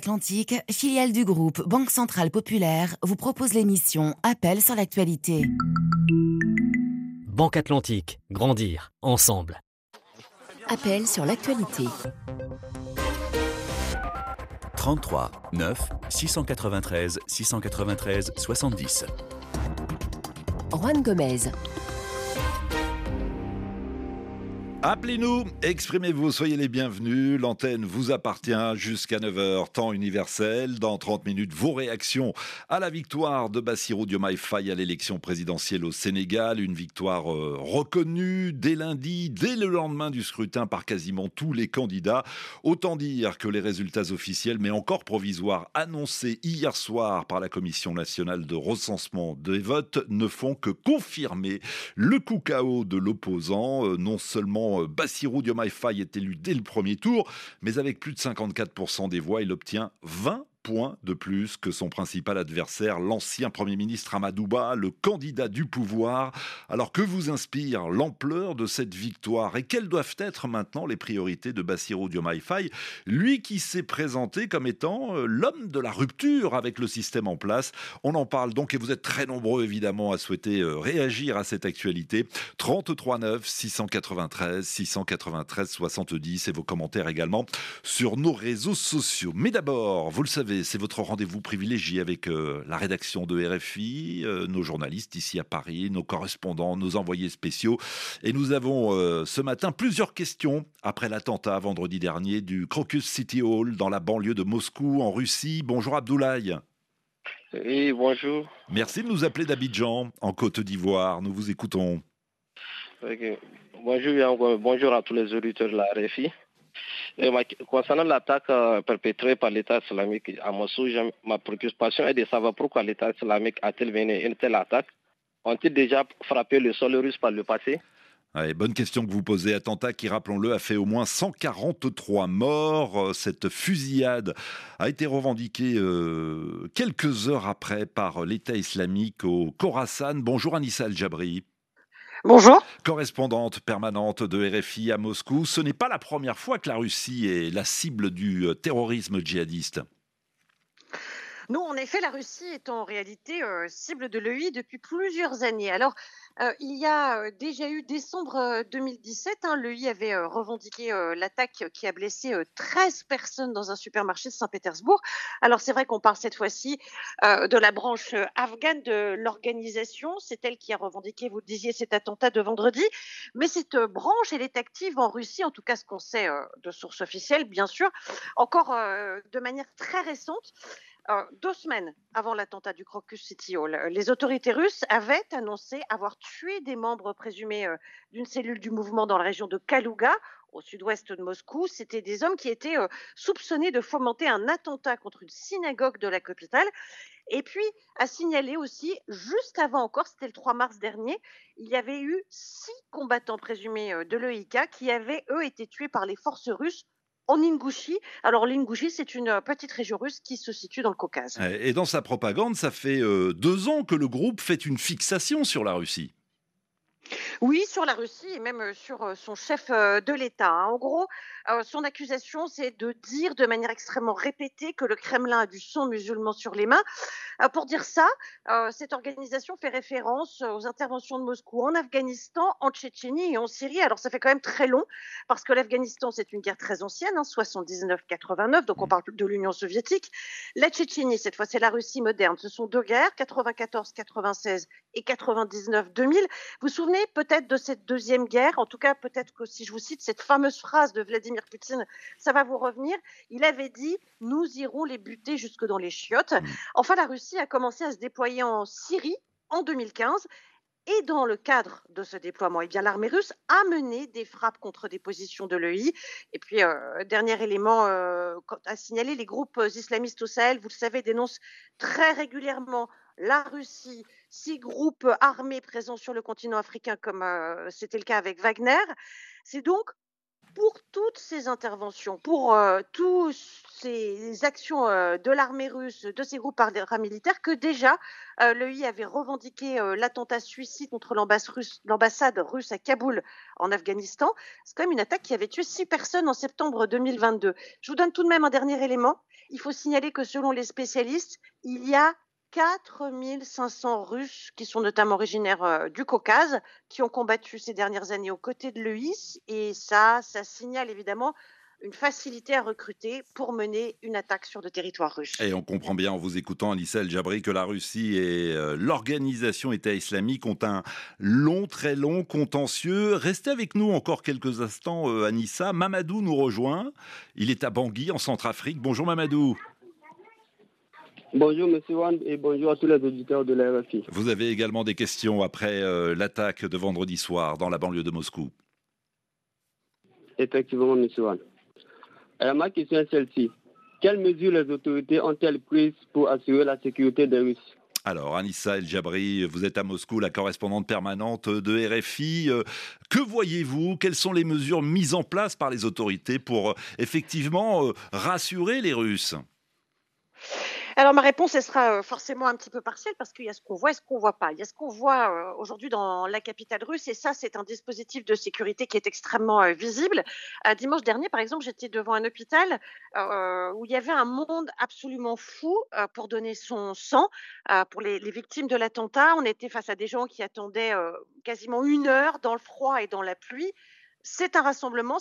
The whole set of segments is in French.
Atlantique, filiale du groupe Banque Centrale Populaire, vous propose l'émission Appel sur l'actualité. Banque Atlantique, grandir ensemble. Appel sur l'actualité. 33 9 693 693 70. Juan Gomez. Appelez-nous, exprimez-vous, soyez les bienvenus. L'antenne vous appartient jusqu'à 9h, temps universel. Dans 30 minutes, vos réactions à la victoire de Bassirou Diomaye Faye à l'élection présidentielle au Sénégal. Une victoire reconnue dès lundi, dès le lendemain du scrutin par quasiment tous les candidats. Autant dire que les résultats officiels, mais encore provisoires, annoncés hier soir par la Commission nationale de recensement des votes, ne font que confirmer le coup KO de l'opposant. Non seulement Bassirou Diomaye Faye est élu dès le premier tour, mais avec plus de 54% des voix, il obtient 20 points de plus que son principal adversaire, l'ancien Premier ministre Amadou Ba, le candidat du pouvoir. Alors que vous inspire l'ampleur de cette victoire et quelles doivent être maintenant les priorités de Bassirou Diomaye Faye, lui qui s'est présenté comme étant l'homme de la rupture avec le système en place. On en parle donc et vous êtes très nombreux évidemment à souhaiter réagir à cette actualité. 33 9 693 693 70 et vos commentaires également sur nos réseaux sociaux. Mais d'abord, vous le savez, c'est votre rendez-vous privilégié avec la rédaction de RFI, nos journalistes ici à Paris, nos correspondants, nos envoyés spéciaux. Et nous avons ce matin plusieurs questions après l'attentat vendredi dernier du Crocus City Hall dans la banlieue de Moscou en Russie. Bonjour Abdoulaye. Oui, bonjour. Merci de nous appeler d'Abidjan en Côte d'Ivoire. Nous vous écoutons. Okay. Bonjour à tous les auditeurs de la RFI. Concernant l'attaque perpétrée par l'État islamique à Mossoul, ma préoccupation est de savoir pourquoi l'État islamique a-t-il mené une telle attaque. Ont-ils déjà frappé le sol russe par le passé? Allez, bonne question que vous posez. Attentat qui, rappelons-le, a fait au moins 143 morts. Cette fusillade a été revendiquée quelques heures après par l'État islamique au Khorasan. Bonjour Anissa El-Jabri. Bonjour. Correspondante permanente de RFI à Moscou. Ce n'est pas la première fois que la Russie est la cible du terrorisme djihadiste. Non, en effet, la Russie est en réalité cible de l'EI depuis plusieurs années. Alors, il y a déjà eu décembre 2017, l'EI avait revendiqué l'attaque qui a blessé 13 personnes dans un supermarché de Saint-Pétersbourg. Alors, c'est vrai qu'on parle cette fois-ci de la branche afghane de l'organisation. C'est elle qui a revendiqué, vous le disiez, cet attentat de vendredi. Mais cette branche, elle est active en Russie, en tout cas ce qu'on sait de sources officielles, bien sûr, encore de manière très récente. 2 semaines avant l'attentat du Crocus City Hall, les autorités russes avaient annoncé avoir tué des membres présumés d'une cellule du mouvement dans la région de Kalouga, au sud-ouest de Moscou. C'était des hommes qui étaient soupçonnés de fomenter un attentat contre une synagogue de la capitale. Et puis, à signaler aussi, juste avant encore, c'était le 3 mars dernier, il y avait eu 6 combattants présumés de l'EIK qui avaient, eux, été tués par les forces russes en Ingouchie. Alors l'Ingouchie, c'est une petite région russe qui se situe dans le Caucase. Et dans sa propagande, ça fait 2 ans que le groupe fait une fixation sur la Russie. Oui, sur la Russie et même sur son chef de l'État. En gros, son accusation, c'est de dire de manière extrêmement répétée que le Kremlin a du sang musulman sur les mains. Pour dire ça, cette organisation fait référence aux interventions de Moscou en Afghanistan, en Tchétchénie et en Syrie. Alors ça fait quand même très long parce que l'Afghanistan, c'est une guerre très ancienne, 79-89, donc on parle de l'Union soviétique. La Tchétchénie, cette fois, c'est la Russie moderne. Ce sont 2 guerres, 94-96 et 99-2000. Vous vous souvenez peut-être de cette deuxième guerre, en tout cas peut-être que si je vous cite cette fameuse phrase de Vladimir Poutine, ça va vous revenir. Il avait dit « Nous irons les buter jusque dans les chiottes ». Enfin, la Russie a commencé à se déployer en Syrie en 2015. Et dans le cadre de ce déploiement, l'armée russe a mené des frappes contre des positions de l'EI. Et puis, dernier élément à signaler, les groupes islamistes au Sahel, vous le savez, dénoncent très régulièrement la Russie, 6 groupes armés présents sur le continent africain, comme c'était le cas avec Wagner. C'est donc pour toutes ces interventions, pour toutes ces actions de l'armée russe, de ces groupes paramilitaires, que déjà l'EI avait revendiqué l'attentat suicide contre l'ambassade russe à Kaboul en Afghanistan. C'est quand même une attaque qui avait tué 6 personnes en septembre 2022. Je vous donne tout de même un dernier élément. Il faut signaler que selon les spécialistes, il y a 4500 Russes, qui sont notamment originaires du Caucase, qui ont combattu ces dernières années aux côtés de l'EI. Et ça signale évidemment une facilité à recruter pour mener une attaque sur le territoire russe. Et on comprend bien en vous écoutant, Anissa El Jabri, que la Russie et l'organisation État islamique ont un très long contentieux. Restez avec nous encore quelques instants, Anissa. Mamadou nous rejoint. Il est à Bangui, en Centrafrique. Bonjour Mamadou. Bonjour Monsieur Wan et bonjour à tous les auditeurs de la RFI. Vous avez également des questions après l'attaque de vendredi soir dans la banlieue de Moscou. Effectivement, Monsieur Wan. Alors, ma question est celle-ci. Quelles mesures les autorités ont-elles prises pour assurer la sécurité des Russes ? Alors, Anissa El Jabri, vous êtes à Moscou, la correspondante permanente de RFI. Que voyez-vous ? Quelles sont les mesures mises en place par les autorités pour effectivement rassurer les Russes ? Alors ma réponse, elle sera forcément un petit peu partielle parce qu'il y a ce qu'on voit et ce qu'on voit pas. Il y a ce qu'on voit aujourd'hui dans la capitale russe et ça, c'est un dispositif de sécurité qui est extrêmement visible. Dimanche dernier, par exemple, j'étais devant un hôpital où il y avait un monde absolument fou pour donner son sang pour les victimes de l'attentat. On était face à des gens qui attendaient quasiment 1 heure dans le froid et dans la pluie. C'est un rassemblement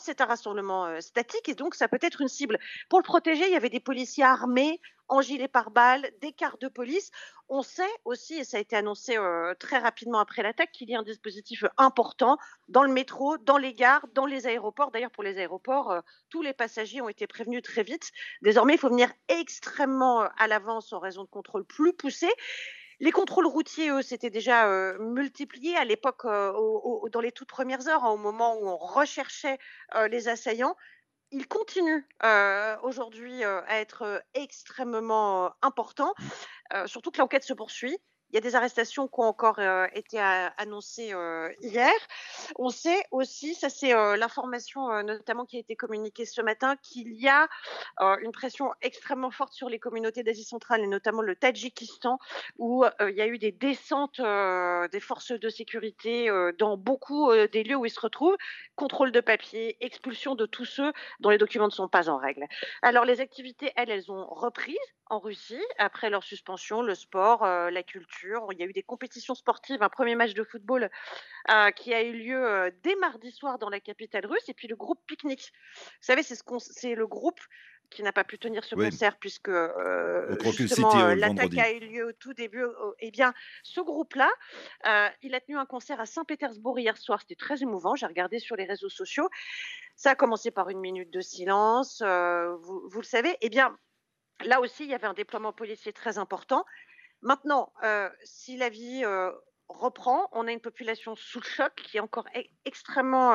statique et donc ça peut être une cible. Pour le protéger, il y avait des policiers armés, en gilet pare-balles, des cars de police. On sait aussi, et ça a été annoncé très rapidement après l'attaque, qu'il y a un dispositif important dans le métro, dans les gares, dans les aéroports. D'ailleurs, pour les aéroports, tous les passagers ont été prévenus très vite. Désormais, il faut venir extrêmement à l'avance en raison de contrôles plus poussés. Les contrôles routiers, eux, s'étaient déjà multipliés à l'époque, dans les toutes premières heures, au moment où on recherchait les assaillants. Ils continuent aujourd'hui à être extrêmement importants, surtout que l'enquête se poursuit. Il y a des arrestations qui ont encore été annoncées hier. On sait aussi, ça c'est l'information notamment qui a été communiquée ce matin, qu'il y a une pression extrêmement forte sur les communautés d'Asie centrale et notamment le Tadjikistan où il y a eu des descentes des forces de sécurité dans beaucoup des lieux où ils se retrouvent. Contrôle de papier, expulsion de tous ceux dont les documents ne sont pas en règle. Alors les activités, elles ont repris en Russie après leur suspension, le sport, la culture. Il y a eu des compétitions sportives, un premier match de football qui a eu lieu dès mardi soir dans la capitale russe. Et puis le groupe Picnic. Vous savez, c'est le groupe qui n'a pas pu tenir ce concert puisque justement l'attaque a eu lieu au tout début. Eh bien, ce groupe-là, il a tenu un concert à Saint-Pétersbourg hier soir. C'était très émouvant. J'ai regardé sur les réseaux sociaux. Ça a commencé par 1 minute de silence. Vous le savez. Eh bien, là aussi, il y avait un déploiement policier très important. Maintenant, si la vie reprend, on a une population sous le choc qui est encore extrêmement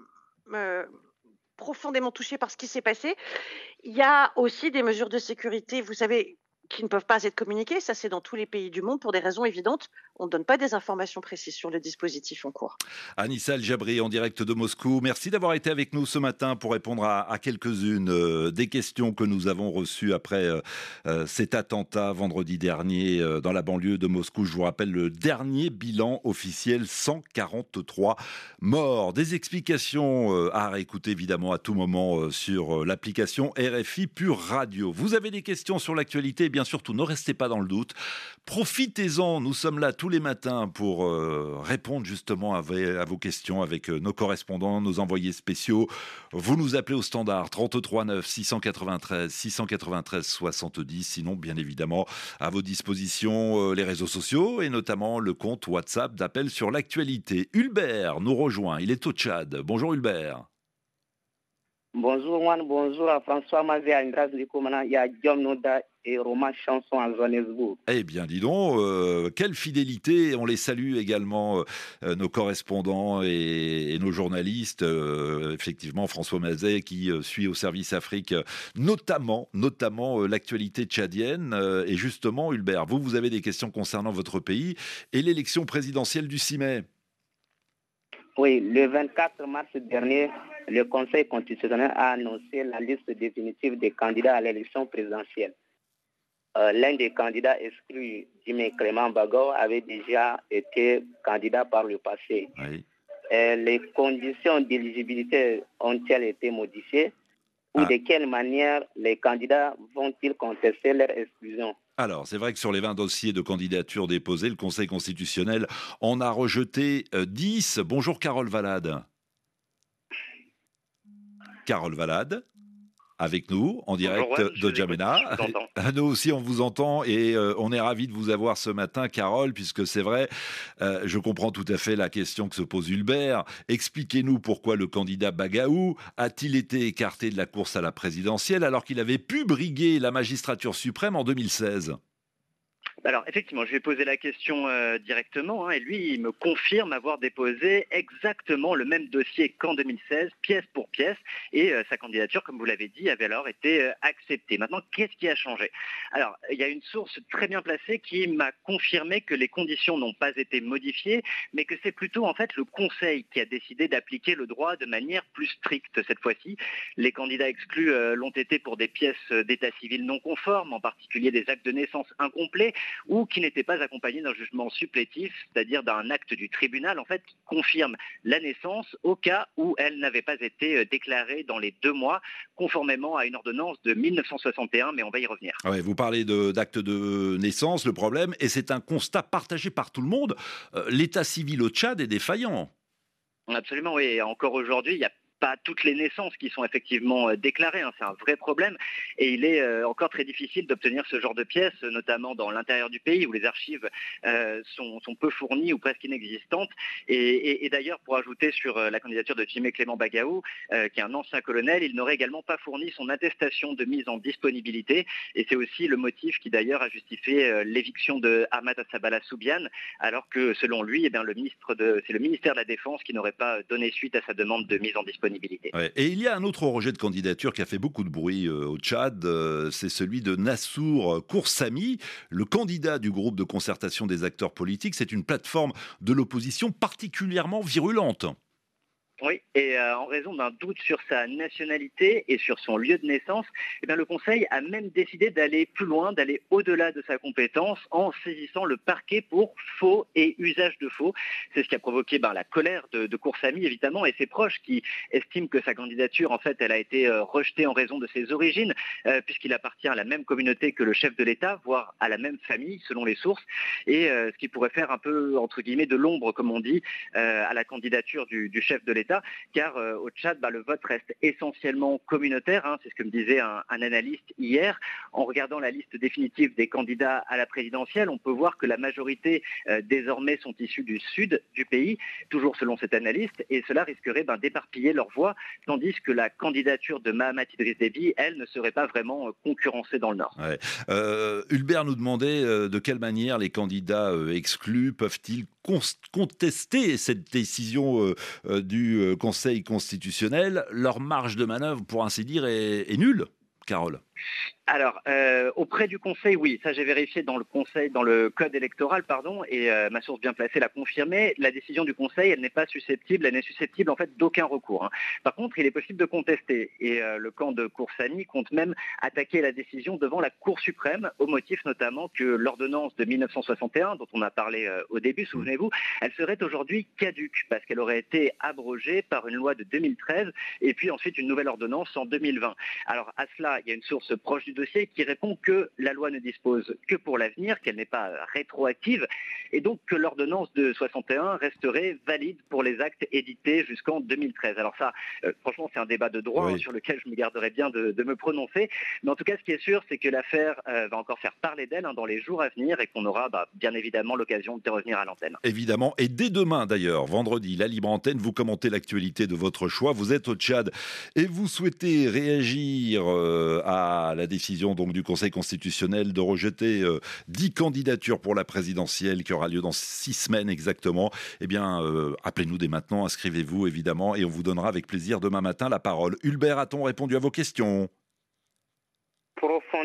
profondément touchée par ce qui s'est passé. Il y a aussi des mesures de sécurité, vous savez, qui ne peuvent pas être communiquées. Ça, c'est dans tous les pays du monde pour des raisons évidentes. On ne donne pas des informations précises sur le dispositif en cours. Anissa El Jabri, en direct de Moscou. Merci d'avoir été avec nous ce matin pour répondre à quelques-unes des questions que nous avons reçues après cet attentat vendredi dernier dans la banlieue de Moscou. Je vous rappelle le dernier bilan officiel, 143 morts. Des explications à réécouter évidemment à tout moment sur l'application RFI Pure Radio. Vous avez des questions sur l'actualité, bien surtout ne restez pas dans le doute. Profitez-en, nous sommes là tous les matins pour répondre justement à vos questions avec nos correspondants, nos envoyés spéciaux. Vous nous appelez au standard 33 9 693 693 70. Sinon, bien évidemment, à vos dispositions les réseaux sociaux et notamment le compte WhatsApp d'appel sur l'actualité. Hulbert nous rejoint, il est au Tchad. Bonjour Hulbert. Bonjour Juan, bonjour à François Mazé, à Indras Likomana, il y a Guillaume Noda et Romain Chanson à Johannesburg. Eh bien, dis donc, quelle fidélité. On les salue également, nos correspondants et nos journalistes. Effectivement, François Mazet qui suit au service Afrique, notamment l'actualité tchadienne. Et justement, Hulbert, vous avez des questions concernant votre pays et l'élection présidentielle du 6 mai. Oui, le 24 mars dernier, le Conseil constitutionnel a annoncé la liste définitive des candidats à l'élection présidentielle. L'un des candidats exclus, Jimé Clément Bagao, avait déjà été candidat par le passé. Oui. Les conditions d'éligibilité ont-elles été modifiées ou de quelle manière les candidats vont-ils contester leur exclusion? Alors, c'est vrai que sur les 20 dossiers de candidature déposés, le Conseil constitutionnel en a rejeté 10. Bonjour Carole Valade. Carole Valade, avec nous, en direct de Djamena. Nous aussi, on vous entend et on est ravis de vous avoir ce matin, Carole, puisque c'est vrai, je comprends tout à fait la question que se pose Hulbert. Expliquez-nous pourquoi le candidat Bagaou a-t-il été écarté de la course à la présidentielle alors qu'il avait pu briguer la magistrature suprême en 2016 ? Alors effectivement, je vais poser la question directement et lui, il me confirme avoir déposé exactement le même dossier qu'en 2016, pièce pour pièce, et sa candidature, comme vous l'avez dit, avait alors été acceptée. Maintenant, qu'est-ce qui a changé? Alors, il y a une source très bien placée qui m'a confirmé que les conditions n'ont pas été modifiées, mais que c'est plutôt en fait le Conseil qui a décidé d'appliquer le droit de manière plus stricte cette fois-ci. Les candidats exclus l'ont été pour des pièces d'état civil non conformes, en particulier des actes de naissance incomplets, ou qui n'était pas accompagné d'un jugement supplétif, c'est-à-dire d'un acte du tribunal en fait qui confirme la naissance au cas où elle n'avait pas été déclarée dans les 2 mois, conformément à une ordonnance de 1961, mais on va y revenir. Ouais, vous parlez d'acte de naissance, le problème, et c'est un constat partagé par tout le monde, l'état civil au Tchad est défaillant. Absolument, oui, et encore aujourd'hui, il y a pas toutes les naissances qui sont effectivement déclarées, c'est un vrai problème et il est encore très difficile d'obtenir ce genre de pièces, notamment dans l'intérieur du pays où les archives sont peu fournies ou presque inexistantes et d'ailleurs pour ajouter sur la candidature de Jimé Clément Bagaou qui est un ancien colonel, il n'aurait également pas fourni son attestation de mise en disponibilité et c'est aussi le motif qui d'ailleurs a justifié l'éviction de Ahmad Sabala Soubiane alors que selon lui c'est le ministère de la Défense qui n'aurait pas donné suite à sa demande de mise en disponibilité. Ouais. Et il y a un autre rejet de candidature qui a fait beaucoup de bruit au Tchad, c'est celui de Nassour Koursami, le candidat du groupe de concertation des acteurs politiques. C'est une plateforme de l'opposition particulièrement virulente. Oui, et en raison d'un doute sur sa nationalité et sur son lieu de naissance, le Conseil a même décidé d'aller plus loin, d'aller au-delà de sa compétence en saisissant le parquet pour faux et usage de faux. C'est ce qui a provoqué la colère de Koursami, évidemment, et ses proches qui estiment que sa candidature, en fait, elle a été rejetée en raison de ses origines, puisqu'il appartient à la même communauté que le chef de l'État, voire à la même famille, selon les sources, et ce qui pourrait faire un peu, entre guillemets, de l'ombre, comme on dit, à la candidature du chef de l'État. Car au Tchad, le vote reste essentiellement communautaire, c'est ce que me disait un analyste hier. En regardant la liste définitive des candidats à la présidentielle, on peut voir que la majorité désormais sont issus du sud du pays, toujours selon cet analyste, et cela risquerait d'éparpiller leur voix, tandis que la candidature de Mahamat Idriss Déby, elle, ne serait pas vraiment concurrencée dans le Nord. Ouais. Hulbert nous demandait de quelle manière les candidats exclus peuvent-ils contester cette décision du Conseil constitutionnel. Leur marge de manœuvre, pour ainsi dire, est nulle, Carole. Alors, auprès du Conseil, oui, ça j'ai vérifié dans le code électoral, et ma source bien placée l'a confirmé. La décision du Conseil, elle n'est susceptible en fait d'aucun recours. Par contre, il est possible de contester, et le camp de Koursami compte même attaquer la décision devant la Cour suprême, au motif notamment que l'ordonnance de 1961, dont on a parlé au début, souvenez-vous, elle serait aujourd'hui caduque, parce qu'elle aurait été abrogée par une loi de 2013, et puis ensuite une nouvelle ordonnance en 2020. Alors à cela, il y a une source proche du dossier qui répond que la loi ne dispose que pour l'avenir, qu'elle n'est pas rétroactive et donc que l'ordonnance de 61 resterait valide pour les actes édités jusqu'en 2013. Alors ça, franchement, c'est un débat de droit sur lequel je me garderai bien de me prononcer. Mais en tout cas, ce qui est sûr, c'est que l'affaire va encore faire parler d'elle dans les jours à venir et qu'on aura bien évidemment l'occasion de revenir à l'antenne. Évidemment. Et dès demain, d'ailleurs, vendredi, la Libre Antenne, vous commentez l'actualité de votre choix. Vous êtes au Tchad et vous souhaitez réagir à la décision donc du Conseil constitutionnel de rejeter 10 candidatures pour la présidentielle qui aura lieu dans 6 semaines exactement. Eh bien, appelez-nous dès maintenant, inscrivez-vous évidemment et on vous donnera avec plaisir demain matin la parole. Hulbert, a-t-on répondu à vos questions ?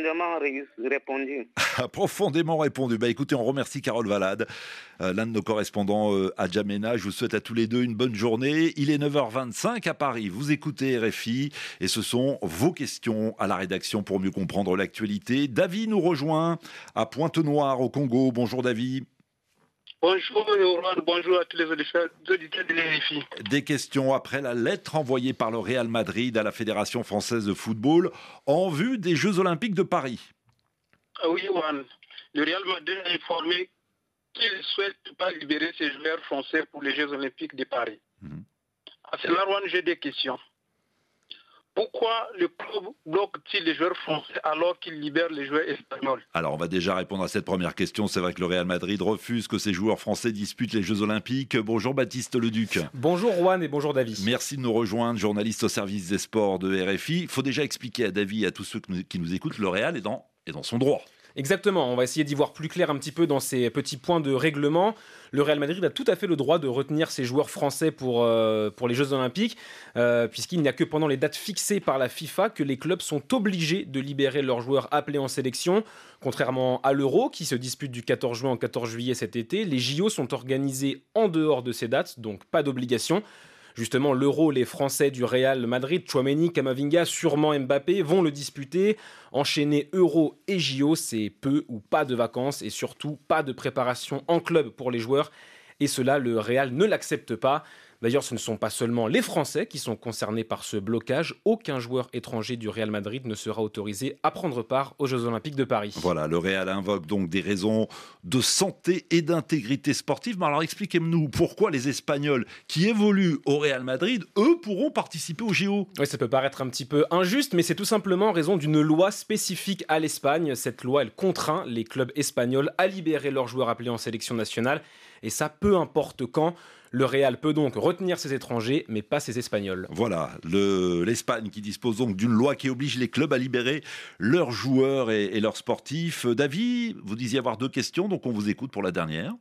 Profondément répondu. a profondément répondu. Écoutez, on remercie Carole Valade, l'un de nos correspondants à Djamena. Je vous souhaite à tous les deux une bonne journée. Il est 9h25 à Paris. Vous écoutez RFI et ce sont vos questions à la rédaction pour mieux comprendre l'actualité. David nous rejoint à Pointe-Noire au Congo. Bonjour David. Bonjour Yoran, bonjour à tous les auditeurs de RFI. Des questions après la lettre envoyée par le Real Madrid à la Fédération française de football en vue des Jeux Olympiques de Paris. Oui Yoran, le Real Madrid a informé qu'il ne souhaite pas libérer ses joueurs français pour les Jeux Olympiques de Paris. À cela, Yoran, j'ai des questions. Pourquoi le club bloque-t-il les joueurs français alors qu'il libère les joueurs espagnols? Alors, on va déjà répondre à cette première question. C'est vrai que le Real Madrid refuse que ses joueurs français disputent les Jeux Olympiques. Bonjour Baptiste Leduc. Bonjour Juan et bonjour David. Merci de nous rejoindre, journaliste au service des sports de RFI. Il faut déjà expliquer à David et à tous ceux qui nous écoutent, le Real est dans son droit. Exactement, on va essayer d'y voir plus clair un petit peu dans ces petits points de règlement. Le Real Madrid a tout à fait le droit de retenir ses joueurs français pour les Jeux Olympiques, puisqu'il n'y a que pendant les dates fixées par la FIFA que les clubs sont obligés de libérer leurs joueurs appelés en sélection. Contrairement à l'Euro, qui se dispute du 14 juin au 14 juillet cet été, les JO sont organisés en dehors de ces dates, donc pas d'obligation. Justement, l'Euro, les Français du Real Madrid, Tchouaméni, Camavinga, sûrement Mbappé, vont le disputer. Enchaîner Euro et JO, c'est peu ou pas de vacances et surtout pas de préparation en club pour les joueurs. Et cela, le Real ne l'accepte pas. D'ailleurs, ce ne sont pas seulement les Français qui sont concernés par ce blocage. Aucun joueur étranger du Real Madrid ne sera autorisé à prendre part aux Jeux Olympiques de Paris. Voilà, le Real invoque donc des raisons de santé et d'intégrité sportive. Mais alors expliquez-nous pourquoi les Espagnols qui évoluent au Real Madrid, eux, pourront participer aux JO. Oui, ça peut paraître un petit peu injuste, mais c'est tout simplement en raison d'une loi spécifique à l'Espagne. Cette loi, elle contraint les clubs espagnols à libérer leurs joueurs appelés en sélection nationale. Et ça, peu importe quand. Le Real peut donc retenir ses étrangers, mais pas ses Espagnols. Voilà, l'Espagne qui dispose donc d'une loi qui oblige les clubs à libérer leurs joueurs et leurs sportifs. David, vous disiez avoir deux questions, donc on vous écoute pour la dernière.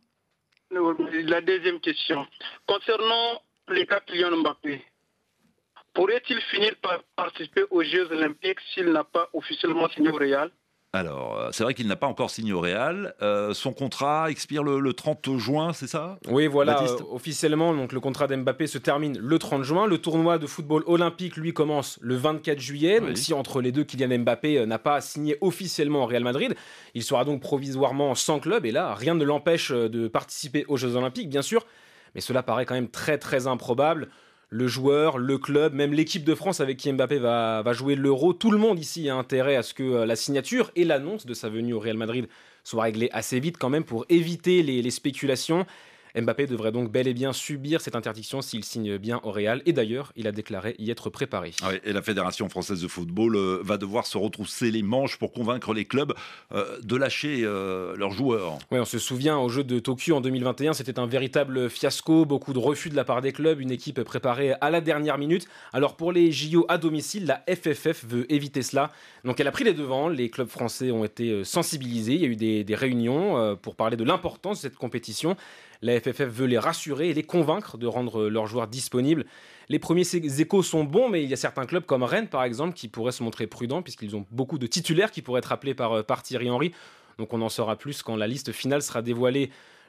La deuxième question. Concernant les cas Kylian Mbappé, pourrait-il finir par participer aux Jeux Olympiques s'il n'a pas officiellement signé au Real ? Alors, c'est vrai qu'il n'a pas encore signé au Real. Son contrat expire le 30 juin, c'est ça ? Oui, voilà. Officiellement, donc, le contrat d'Mbappé se termine le 30 juin. Le tournoi de football olympique, lui, commence le 24 juillet. Oui. Donc, si entre les deux, Kylian Mbappé n'a pas signé officiellement au Real Madrid, il sera donc provisoirement sans club. Et là, rien ne l'empêche de participer aux Jeux Olympiques, bien sûr. Mais cela paraît quand même très, très improbable. Le joueur, le club, même l'équipe de France avec qui Mbappé va jouer l'Euro, tout le monde ici a intérêt à ce que la signature et l'annonce de sa venue au Real Madrid soient réglées assez vite quand même pour éviter les spéculations. Mbappé devrait donc bel et bien subir cette interdiction s'il signe bien au Real. Et d'ailleurs, il a déclaré y être préparé. Oui, et la Fédération française de football va devoir se retrousser les manches pour convaincre les clubs de lâcher leurs joueurs. Oui, on se souvient, aux Jeux de Tokyo en 2021, c'était un véritable fiasco. Beaucoup de refus de la part des clubs, une équipe préparée à la dernière minute. Alors pour les JO à domicile, la FFF veut éviter cela. Donc elle a pris les devants. Les clubs français ont été sensibilisés. Il y a eu des réunions pour parler de l'importance de cette compétition. La FFF veut les rassurer et les convaincre de rendre leurs joueurs disponibles. Les premiers échos sont bons, mais il y a certains clubs comme Rennes, par exemple, qui pourraient se montrer prudents, puisqu'ils ont beaucoup de titulaires qui pourraient être appelés par Thierry Henry. Donc on en saura plus quand la liste finale sera dévoilée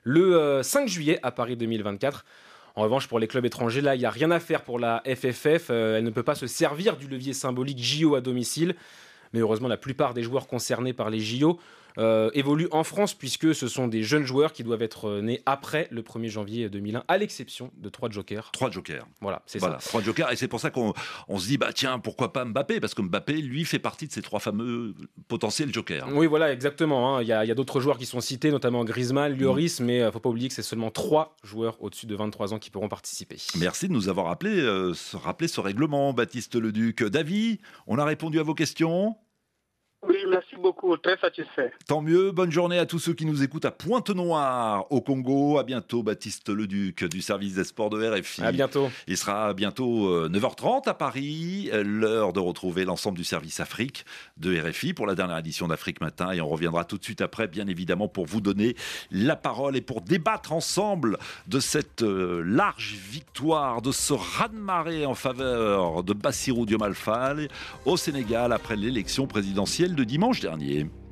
le 5 juillet à Paris 2024. En revanche, pour les clubs étrangers, là, il n'y a rien à faire pour la FFF. Elle ne peut pas se servir du levier symbolique JO à domicile. Mais heureusement, la plupart des joueurs concernés par les JO évoluent en France, puisque ce sont des jeunes joueurs qui doivent être nés après le 1er janvier 2001, à l'exception de 3 jokers. 3 jokers. Voilà, c'est ça. 3 jokers, et c'est pour ça qu'on se dit, tiens, pourquoi pas Mbappé ? Parce que Mbappé, lui, fait partie de ces 3 fameux potentiels jokers. Oui, voilà, exactement. Il y a d'autres joueurs qui sont cités, notamment Griezmann, Lloris, mais il ne faut pas oublier que c'est seulement 3 joueurs au-dessus de 23 ans qui pourront participer. Merci de nous avoir rappelé ce règlement, Baptiste Leduc. David, on a répondu à vos questions ? Oui, merci beaucoup, très satisfait. Tant mieux, bonne journée à tous ceux qui nous écoutent à Pointe-Noire, au Congo. À bientôt, Baptiste Leduc du service des sports de RFI. À bientôt. Il sera bientôt 9h30 à Paris, l'heure de retrouver l'ensemble du service Afrique de RFI pour la dernière édition d'Afrique Matin. Et on reviendra tout de suite après, bien évidemment, pour vous donner la parole et pour débattre ensemble de cette large victoire, de ce raz-de-marée en faveur de Bassirou Diomaye Faye au Sénégal après l'élection présidentielle de dimanche dernier.